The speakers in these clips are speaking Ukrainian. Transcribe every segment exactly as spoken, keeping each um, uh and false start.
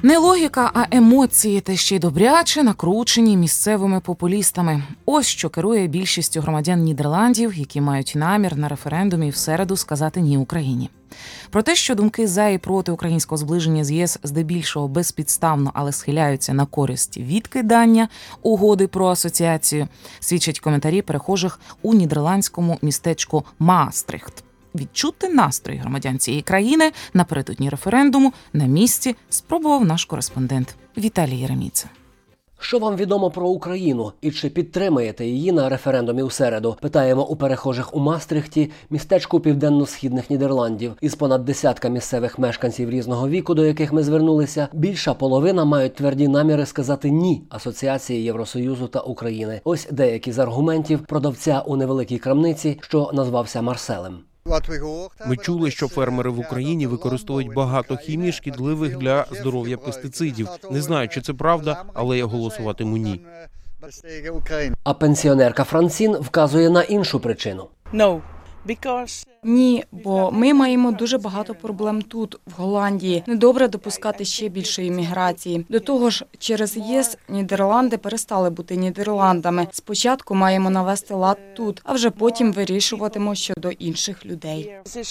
Не логіка, а емоції, та ще й добряче накручені місцевими популістами. Ось що керує більшістю громадян Нідерландів, які мають намір на референдумі в середу сказати «ні» Україні. Про те, що думки за і проти українського зближення з ЄС здебільшого безпідставно, але схиляються на користь відкидання угоди про асоціацію, свідчать коментарі перехожих у нідерландському містечку Маастрихт. Відчути настрої громадян цієї країни напередодні референдуму на місці спробував наш кореспондент Віталій Єреміца. Що вам відомо про Україну і чи підтримаєте її на референдумі у середу? Питаємо у перехожих у Мастрихті, містечку південно-східних Нідерландів. Із понад десятка місцевих мешканців різного віку, до яких ми звернулися, більша половина мають тверді наміри сказати «ні» асоціації Євросоюзу та України. Ось деякі з аргументів продавця у невеликій крамниці, що назвався Марселем. Ми чули, що фермери в Україні використовують багато хімії, шкідливих для здоров'я пестицидів. Не знаю, чи це правда, але я голосуватиму «ні». А пенсіонерка Франсін вказує на іншу причину. No, because... Ні, бо ми маємо дуже багато проблем тут, в Голландії. Недобре допускати ще більшої міграції. До того ж, через ЄС Нідерланди перестали бути Нідерландами. Спочатку маємо навести лад тут, а вже потім вирішуватимо щодо інших людей.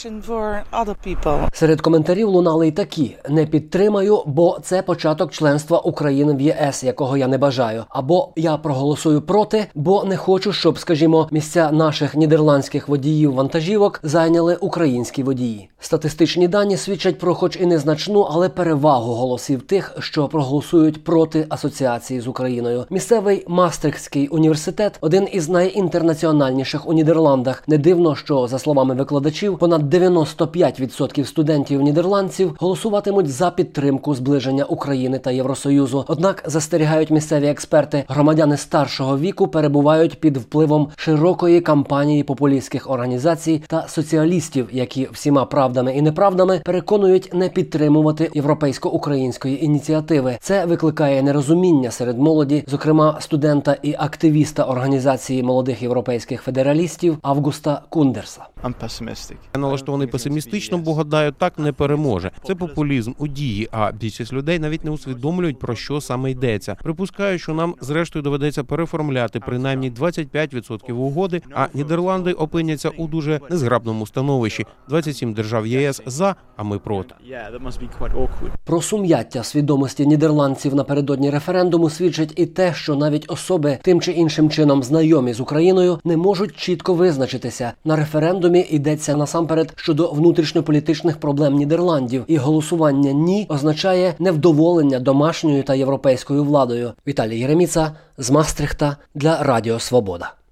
Серед коментарів лунали й такі: «Не підтримаю, бо це початок членства України в ЄС, якого я не бажаю». Або «Я проголосую проти, бо не хочу, щоб, скажімо, місця наших нідерландських водіїв вантажівок зайняли українські водії». Статистичні дані свідчать про хоч і незначну, але перевагу голосів тих, що проголосують проти асоціації з Україною. Місцевий Мастрихтський університет – один із найінтернаціональніших у Нідерландах. Не дивно, що, за словами викладачів, понад дев'яносто п'ять відсотків студентів-нідерландців голосуватимуть за підтримку зближення України та Євросоюзу. Однак, застерігають місцеві експерти, громадяни старшого віку перебувають під впливом широкої кампанії популістських організацій та соціалістів, які всіма правдами і неправдами переконують не підтримувати європейсько-української ініціативи. Це викликає нерозуміння серед молоді, зокрема студента і активіста організації молодих європейських федералістів Августа Кундерса. Я налаштований песимістично, бо, гадаю, так не переможе. Це популізм у дії, а більшість людей навіть не усвідомлюють, про що саме йдеться. Припускаю, що нам, зрештою, доведеться переформуляти принаймні двадцять п'ять відсотків угоди, а Нідерланди опиняться у дуже незграбному становищі. двадцять сім держав ЄС за, а ми проти. Про сум'яття свідомості нідерландців напередодні референдуму свідчить і те, що навіть особи тим чи іншим чином знайомі з Україною не можуть чітко визначитися. На референдумі йдеться насамперед щодо внутрішньополітичних проблем Нідерландів, і голосування «ні» означає невдоволення домашньою та європейською владою. Віталій Єреміца з Мастрихта для Радіо Свобода.